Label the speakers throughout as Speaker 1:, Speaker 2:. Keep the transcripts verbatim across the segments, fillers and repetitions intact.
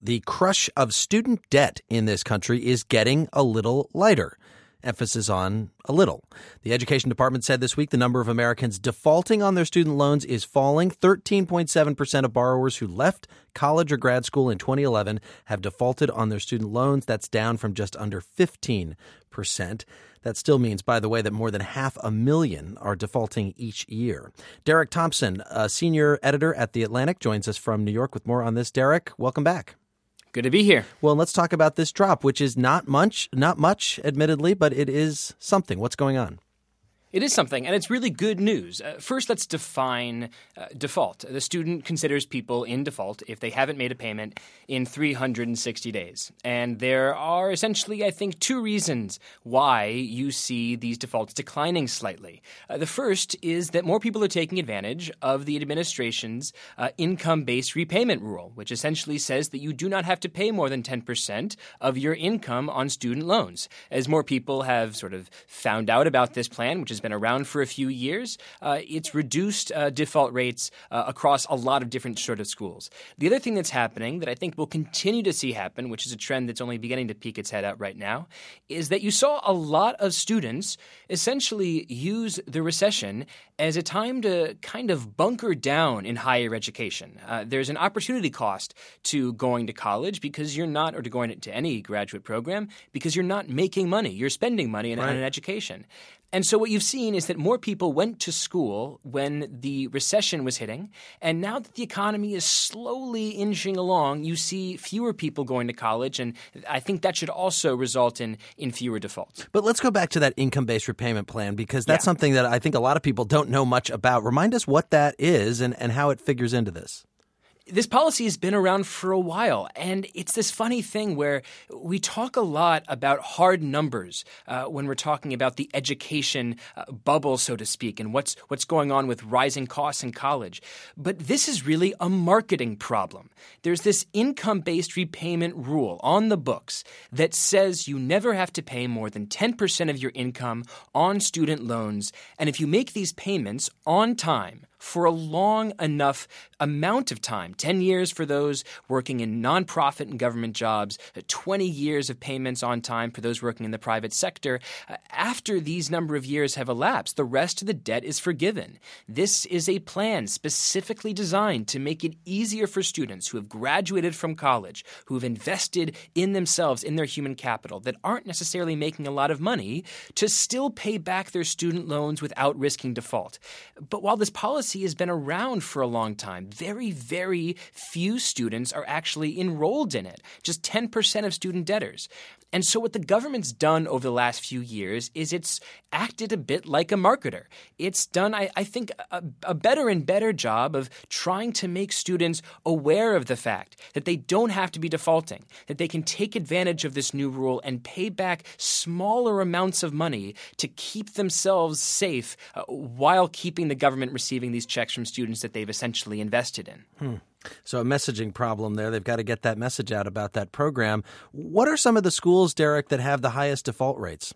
Speaker 1: The crush of student debt in this country is getting a little lighter. Emphasis on a little. The Education Department said this week the number of Americans defaulting on their student loans is falling. thirteen point seven percent of borrowers who left college or grad school in twenty eleven have defaulted on their student loans. That's down from just under fifteen percent. That still means, by the way, that more than half a million are defaulting each year. Derek Thompson, a senior editor at The Atlantic, joins us from New York with more on this. Derek, welcome back.
Speaker 2: Good to be here.
Speaker 1: Well, let's talk about this drop, which is not much, not much, admittedly, but it is something. What's going on?
Speaker 2: It is something, and it's really good news. Uh, first, let's define uh, default. The student considers people in default if they haven't made a payment in three hundred sixty days. And there are essentially, I think, two reasons why you see these defaults declining slightly. Uh, the first is that more people are taking advantage of the administration's uh, income-based repayment rule, which essentially says that you do not have to pay more than ten percent of your income on student loans. As more people have sort of found out about this plan, which is been around for a few years, uh, it's reduced uh, default rates uh, across a lot of different sort of schools. The other thing that's happening that I think we'll continue to see happen, which is a trend that's only beginning to peek its head out right now, is that you saw a lot of students essentially use the recession as a time to kind of bunker down in higher education. Uh, there's an opportunity cost to going to college because you're not, or to going to any graduate program, because you're not making money. You're spending money in,
Speaker 1: right.
Speaker 2: on an education. And so what you've seen is that more people went to school when the recession was hitting, and now that the economy is slowly inching along, you see fewer people going to college, and I think that should also result in, in fewer defaults.
Speaker 1: But let's go back to that income-based repayment plan, because that's
Speaker 2: Yeah.
Speaker 1: something that I think a lot of people don't know much about. Remind us what that is and, and how it figures into this.
Speaker 2: This policy has been around for a while, and it's this funny thing where we talk a lot about hard numbers uh, when we're talking about the education uh, bubble, so to speak, and what's what's going on with rising costs in college. But this is really a marketing problem. There's this income-based repayment rule on the books that says you never have to pay more than ten percent of your income on student loans, and if you make these payments on time, for a long enough amount of time, ten years for those working in nonprofit and government jobs, twenty years of payments on time for those working in the private sector. After these number of years have elapsed, the rest of the debt is forgiven. This is a plan specifically designed to make it easier for students who have graduated from college, who have invested in themselves, in their human capital, that aren't necessarily making a lot of money, to still pay back their student loans without risking default. But while this policy has been around for a long time, very, very few students are actually enrolled in it, just ten percent of student debtors. And so what the government's done over the last few years is it's acted a bit like a marketer. It's done, I, I think, a, a better and better job of trying to make students aware of the fact that they don't have to be defaulting, that they can take advantage of this new rule and pay back smaller amounts of money to keep themselves safe uh, while keeping the government receiving these checks from students that they've essentially invested in.
Speaker 1: Hmm. So a messaging problem there. They've got to get that message out about that program. What are some of the schools, Derek, that have the highest default rates?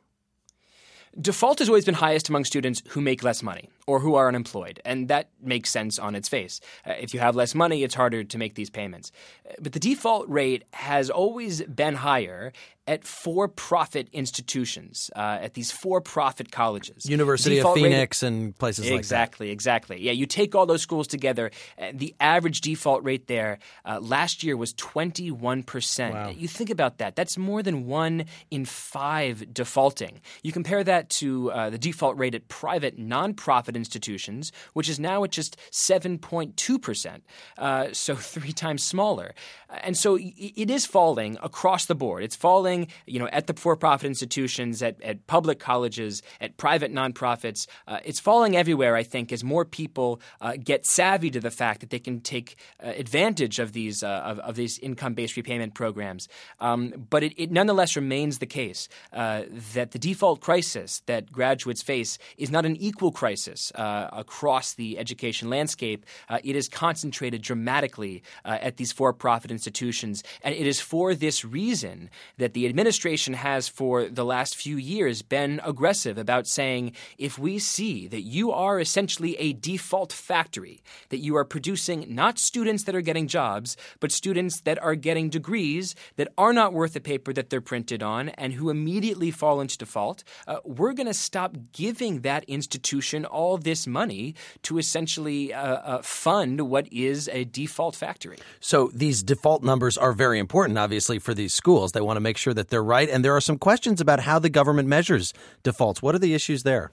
Speaker 2: Default has always been highest among students who make less money or who are unemployed, and that makes sense on its face. Uh, if you have less money, it's harder to make these payments. Uh, but the default rate has always been higher at for-profit institutions, uh, at these for-profit colleges.
Speaker 1: University
Speaker 2: Default
Speaker 1: of Phoenix
Speaker 2: rate,
Speaker 1: and places
Speaker 2: exactly,
Speaker 1: like that.
Speaker 2: Exactly, exactly. Yeah, you take all those schools together, uh, the average default rate there uh, last year was twenty-one percent.
Speaker 1: Wow.
Speaker 2: You think about that. That's more than one in five defaulting. You compare that to uh, the default rate at private nonprofit institutions, which is now at just seven point two percent, uh, so three times smaller. And so it is falling across the board. It's falling, you know, at the for-profit institutions, at, at public colleges, at private nonprofits. Uh, it's falling everywhere, I think, as more people uh, get savvy to the fact that they can take uh, advantage of these uh, of, of these income-based repayment programs. Um, but it, it nonetheless remains the case uh, that the default crisis that graduates face is not an equal crisis difference uh, across the education landscape, uh, it is concentrated dramatically uh, at these for-profit institutions. And it is for this reason that the administration has for the last few years been aggressive about saying, if we see that you are essentially a default factory, that you are producing not students that are getting jobs, but students that are getting degrees that are not worth the paper that they're printed on and who immediately fall into default, uh, we're going to stop giving that institution all this money to essentially uh, uh, fund what is a default factory.
Speaker 1: So these default numbers are very important, obviously, for these schools. They want to make sure that they're right. And there are some questions about how the government measures defaults. What are the issues there?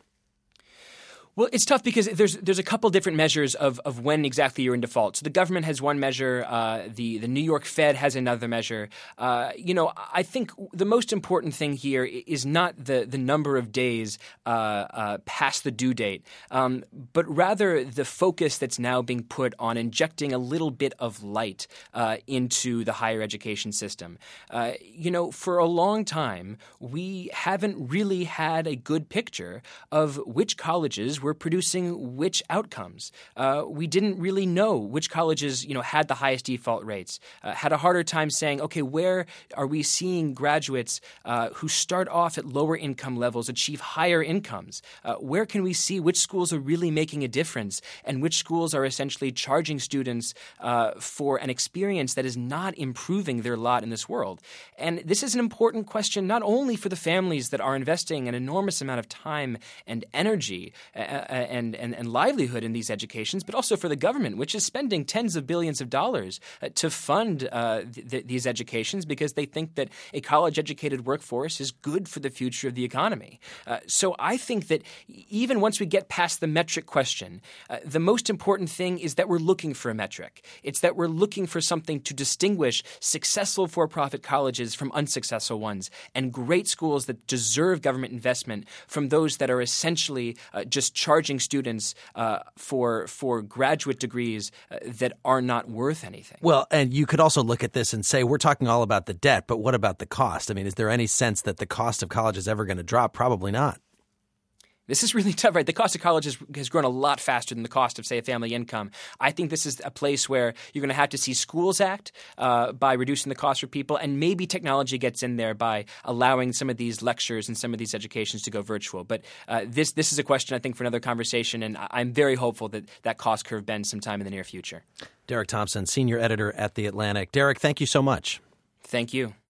Speaker 2: Well, it's tough because there's there's a couple different measures of, of when exactly you're in default. So the government has one measure. Uh, the the New York Fed has another measure. Uh, you know, I think the most important thing here is not the the number of days uh, uh, past the due date, um, but rather the focus that's now being put on injecting a little bit of light uh, into the higher education system. Uh, you know, for a long time, we haven't really had a good picture of which colleges were producing which outcomes. Uh, we didn't really know which colleges, you know, had the highest default rates. Uh, had a harder time saying, okay, where are we seeing graduates uh, who start off at lower income levels achieve higher incomes? Uh, where can we see which schools are really making a difference and which schools are essentially charging students uh, for an experience that is not improving their lot in this world? And this is an important question not only for the families that are investing an enormous amount of time and energy uh, And, and, and livelihood in these educations, but also for the government, which is spending tens of billions of dollars uh, to fund uh, th- these educations because they think that a college-educated workforce is good for the future of the economy. Uh, so I think that even once we get past the metric question, uh, the most important thing is that we're looking for a metric. It's that we're looking for something to distinguish successful for-profit colleges from unsuccessful ones and great schools that deserve government investment from those that are essentially uh, just charging students uh, for for graduate degrees uh, that are not worth anything.
Speaker 1: Well, and you could also look at this and say, we're talking all about the debt, but what about the cost? I mean, is there any sense that the cost of college is ever going to drop? Probably not.
Speaker 2: This is really tough, right? The cost of college has, has grown a lot faster than the cost of, say, a family income. I think this is a place where you're going to have to see schools act uh, by reducing the cost for people, and maybe technology gets in there by allowing some of these lectures and some of these educations to go virtual. But uh, this this is a question, I think, for another conversation, and I'm very hopeful that that cost curve bends sometime in the near future.
Speaker 1: Derek Thompson, senior editor at The Atlantic. Derek, thank you so much.
Speaker 2: Thank you.